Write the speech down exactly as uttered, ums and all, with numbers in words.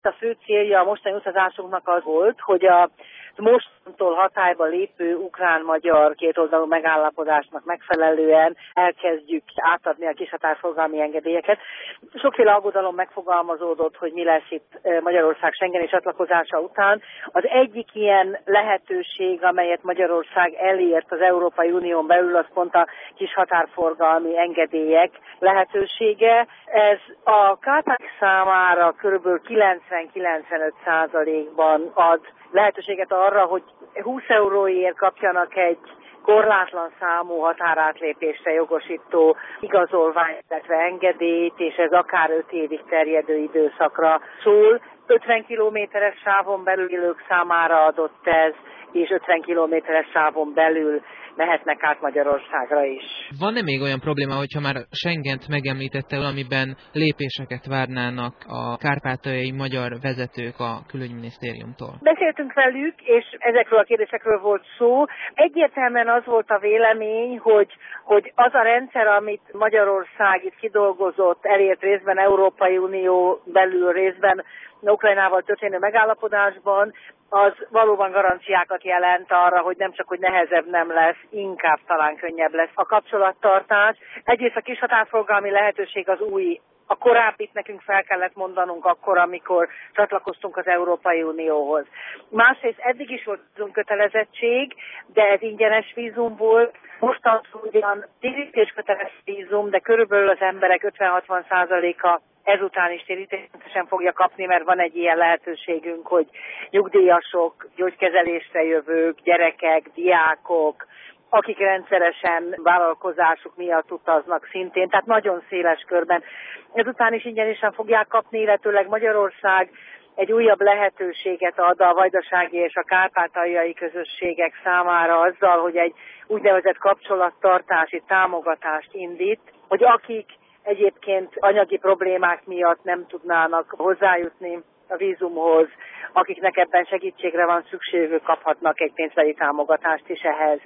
A fő célja a mostani utazásunknak az volt, hogy a mostantól hatályba lépő ukrán-magyar kétoldalú megállapodásnak megfelelően elkezdjük átadni a kishatárforgalmi engedélyeket. Sokféle aggodalom megfogalmazódott, hogy mi lesz itt Magyarország schengeni csatlakozása után. Az egyik ilyen lehetőség, amelyet Magyarország elért az Európai Unión belül, az pont a kishatárforgalmi engedélyek lehetősége. Ez a kárpátok számára kb. kilencven-kilencvenöt százalékban ad lehetőséget arra, hogy húsz euróért kapjanak egy korlátlan számú határátlépésre jogosító igazolványt, illetve engedélyt, és ez akár öt évig terjedő időszakra szól. ötven kilométeres sávon belül élők számára adott ez, és ötven kilométeres sávon belül mehetnek át Magyarországra is. Van-e még olyan probléma, hogyha már Schengent megemlítette, amiben lépéseket várnának a kárpátaljai magyar vezetők a külügyminisztériumtól? Beszéltünk velük, és ezekről a kérdésekről volt szó. Egyértelműen az volt a vélemény, hogy, hogy az a rendszer, amit Magyarország itt kidolgozott, elért részben Európai Unió belül, részben Ukrajnával történő megállapodásban, az valóban garanciákat jelent arra, hogy nem csak, hogy nehezebb nem lesz, inkább talán könnyebb lesz a kapcsolattartás. Egyrészt a kishatárforgalmi lehetőség az új, a korábbit nekünk fel kellett mondanunk akkor, amikor csatlakoztunk az Európai Unióhoz. Másrészt eddig is volt vízumkötelezettség, de ez ingyenes vízum volt. Mostantól ugyan térítésköteles vízum, de körülbelül az emberek ötven-hatvan százaléka ezután is térítésmentesen fogja kapni, mert van egy ilyen lehetőségünk, hogy nyugdíjasok, gyógykezelésre jövők, gyerekek, diákok, akik rendszeresen vállalkozásuk miatt utaznak szintén, tehát nagyon széles körben. Ezután is ingyenesen fogják kapni, illetőleg Magyarország egy újabb lehetőséget ad a vajdasági és a kárpátaljai közösségek számára azzal, hogy egy úgynevezett kapcsolattartási támogatást indít, hogy akik egyébként anyagi problémák miatt nem tudnának hozzájutni a vízumhoz, akiknek ebben segítségre van szükségük, kaphatnak egy pénzbeli támogatást is ehhez.